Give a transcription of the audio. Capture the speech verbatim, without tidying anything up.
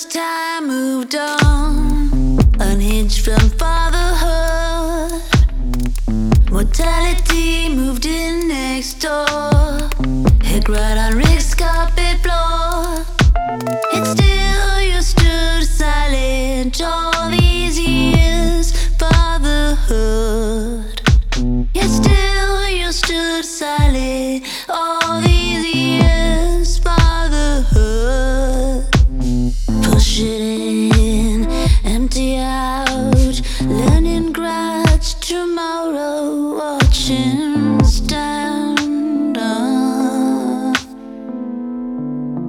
as time moved on, unhinged from fatherhood, mortality moved in next door. Heck right on Rick Scott